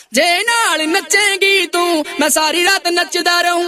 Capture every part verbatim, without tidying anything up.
जे नाल नचेगी तू मैं सारी रात नचदा रहूं।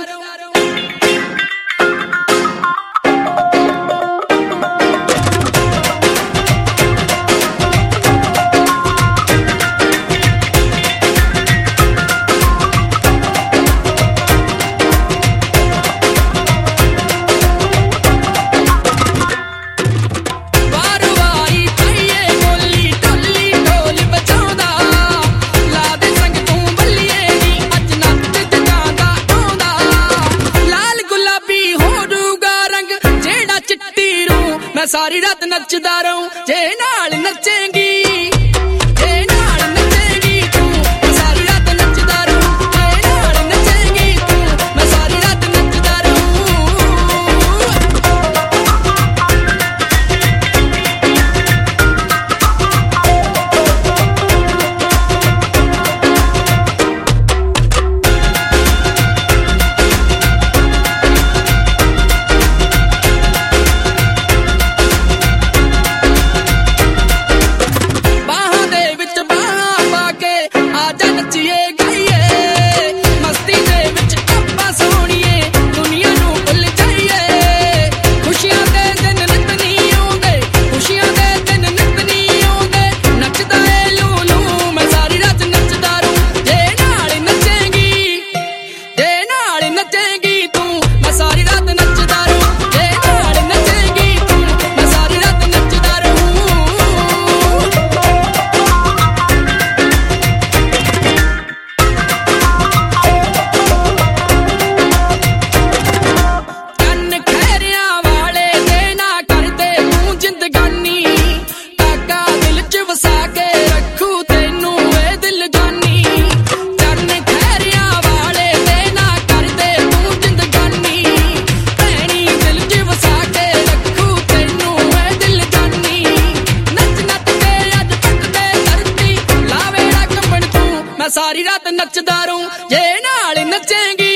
मैं सारी रात नचदा रहूं जे नाल नचेगी, जे नाल नचेगी तू मैं सारी रात नचदा रहूं, जे नाल नचेगी तू मैं सारी रात नचदा सारी रात नचदा रहूं जे नाल नचेगी।